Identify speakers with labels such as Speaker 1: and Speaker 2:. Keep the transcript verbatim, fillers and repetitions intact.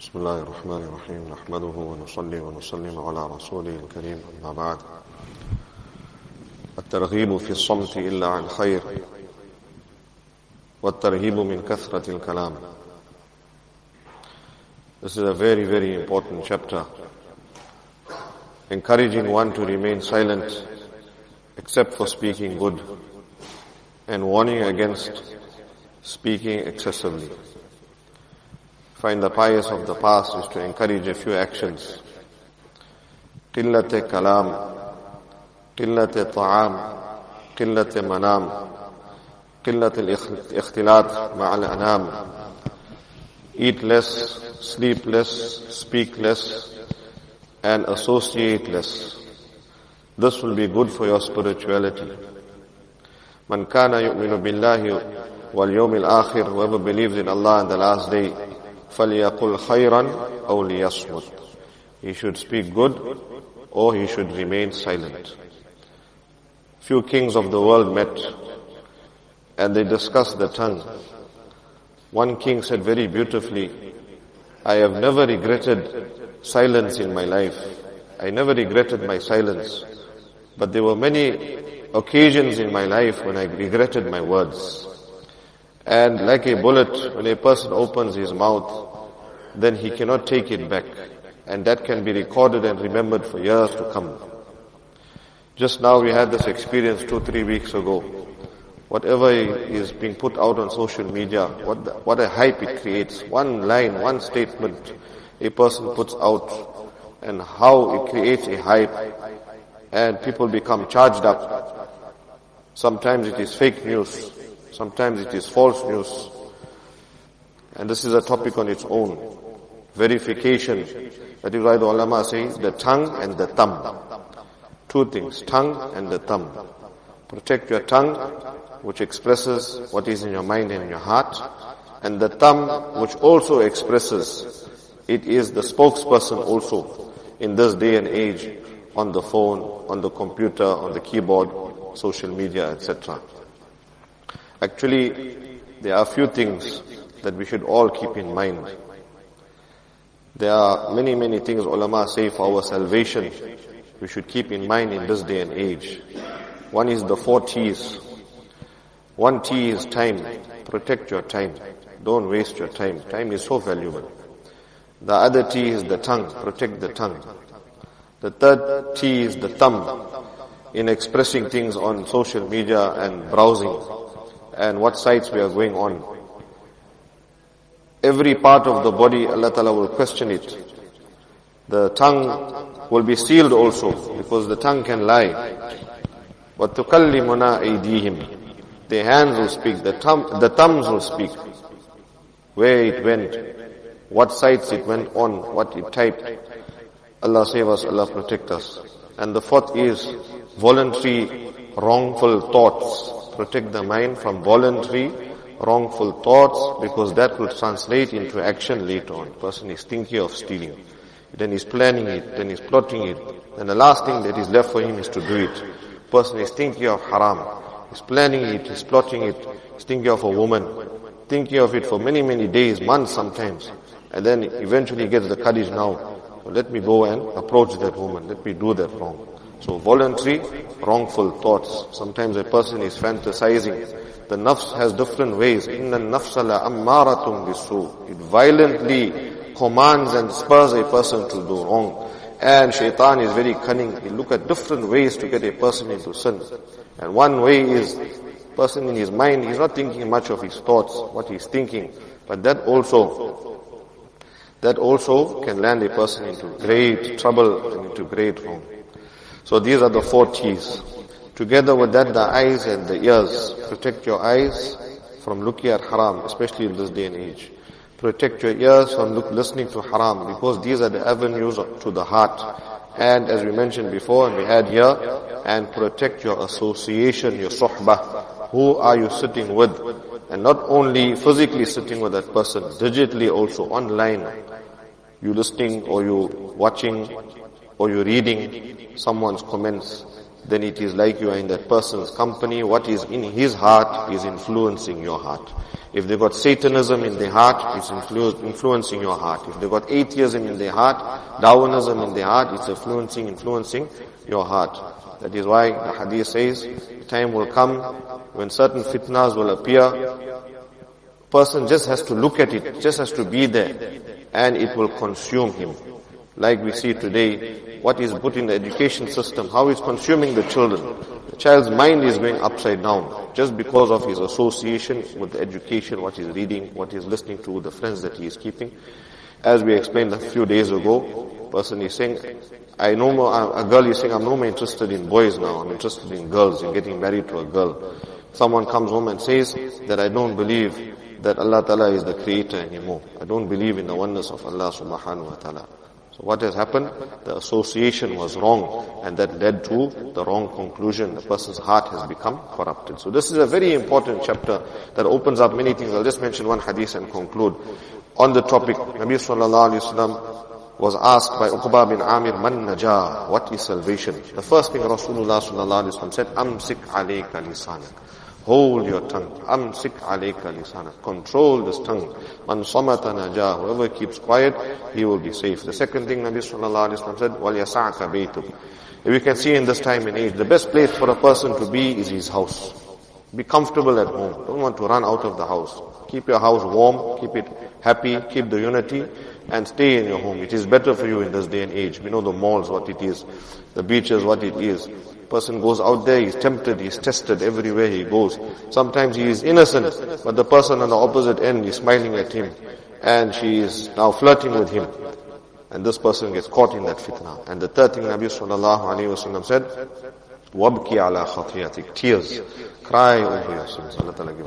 Speaker 1: بسم الله الرحمن الرحيم نحمده ونصلي ونسلم على رسوله الكريم أما بعد الترغيب في الصمت إلا عن خير والترهيب من كثرة الكلام. This is a very very important chapter, encouraging one to remain silent except for speaking good and warning against speaking excessively. Find the pious of the past is to encourage a few actions. قلة كلام, قلة طعام, قلة منام, قلة الاختلاط مع الأنام. Eat less, sleep less, speak less, and associate less. This will be good for your spirituality. من كان يؤمن بالله واليوم الآخر, whoever believes in Allah and the last day, فَلْيَقُلْ خَيْرًا أَوْ لِيَصْمُتْ. He should speak good or he should remain silent. Few kings of the world met and they discussed the tongue. One king said very beautifully, I have never regretted silence in my life. I never regretted my silence. But there were many occasions in my life when I regretted my words. And like a bullet, when a person opens his mouth, then he cannot take it back. And that can be recorded and remembered for years to come. Just now we had this experience two, three weeks ago. Whatever is being put out on social media, what, the, what a hype it creates. One line, one statement a person puts out, and how it creates a hype. And people become charged up. Sometimes it is fake news. Sometimes it is false news. And this is a topic on its own. Verification. That is why the ulama say the tongue and the thumb. Two things, tongue and the thumb. Protect your tongue, which expresses what is in your mind and your heart. And the thumb, which also expresses, it is the spokesperson also in this day and age, on the phone, on the computer, on the keyboard, social media, et cetera. Actually, there are a few things that we should all keep in mind. There are many, many things ulama say for our salvation we should keep in mind in this day and age. One is the four T's. One T is time. Protect your time. Don't waste your time. Time is so valuable. The other T is the tongue. Protect the tongue. The third T is the thumb, in expressing things on social media and browsing, and what sites we are going on. Every part of the body, Allah Ta'ala will question it. The tongue will be sealed also, because the tongue can lie. وَتُكَلِّمُنَا أَيْدِيهِمْ. The hands will speak, the, thumb, the thumbs will speak. Where it went, what sites it went on, what it typed. Allah save us, Allah protect us. And the fourth is voluntary wrongful thoughts. Protect the mind from voluntary wrongful thoughts, because that will translate into action later on. Person is thinking of stealing, then he's planning it, then he's plotting it, and the last thing that is left for him is to do it. Person is thinking of haram, he's planning it, he's plotting it, he's thinking of a woman, thinking of it for many many days, months sometimes, and then eventually gets the courage now, well, let me go and approach that woman, let me do that wrong. So voluntary wrongful thoughts. Sometimes a person is fantasizing. The nafs has different ways. Inna an-nafsa la'ammaratun bisu. It violently commands and spurs a person to do wrong. And shaitan is very cunning. He look at different ways to get a person into sin. And one way is, person in his mind, he's not thinking much of his thoughts, what he's thinking. But that also, that also can land a person into great trouble and into great wrong. So these are the four T's. Together with that, the eyes and the ears. Protect your eyes from looking at haram, especially in this day and age. Protect your ears from look, listening to haram, because these are the avenues to the heart. And as we mentioned before, and we had here, and protect your association, your suhbah. Who are you sitting with? And not only physically sitting with that person, digitally also, online. You listening or you watching or you reading someone's comments. then it is like you are in that person's company. What is in his heart is influencing your heart. If they got Satanism in their heart, it's influ- influencing your heart. If they got atheism in their heart, Darwinism in their heart, it's influencing, influencing your heart. That is why the hadith says, time will come when certain fitnas will appear. Person just has to look at it, just has to be there, and it will consume him. Like we see today, what is put in the education system, how it's consuming the children. The child's mind is going upside down just because of his association with the education, what he's reading, what he's listening to, the friends that he is keeping. As we explained a few days ago, person is saying, I no more, a girl is saying, I'm no more interested in boys now, I'm interested in girls, in getting married to a girl. Someone comes home and says that I don't believe that Allah Ta'ala is the creator anymore. I don't believe in the oneness of Allah Subhanahu Wa Ta'ala. So what has happened? The association was wrong, and that led to the wrong conclusion. The person's heart has become corrupted. So this is a very important chapter that opens up many things. I'll just mention one hadith and conclude. On the topic, Nabi Sallallahu Alaihi Wasallam was asked by Uqba bin Amir, Man najah, what is salvation? The first thing Rasulullah Sallallahu Alaihi Wasallam said, Amsik alayka lisanak. Hold your tongue. Amsik alayka lisanak. Control this tongue. Man samata najah. Whoever keeps quiet, he will be safe. The second thing Nabi Sallallahu Alaihi Wasallam said, Wal yasa'aka baytuk. If you can see in this time and age, the best place for a person to be is his house. Be comfortable at home. Don't want to run out of the house. Keep your house warm, keep it happy, keep the unity, and stay in your home. It is better for you in this day and age. We know the malls, what it is. The beaches, what it is. Person goes out there, he's tempted, he's tested everywhere he goes. Sometimes he is innocent, but the person on the opposite end is smiling at him, and she is now flirting with him. And this person gets caught in that fitna. And the third thing Nabi Sallallahu Alaihi Wasallam said, وَابْكِ عَلَى خَطِيَتِكَ. Tears. Cry over your sins. Allah Ta'ala give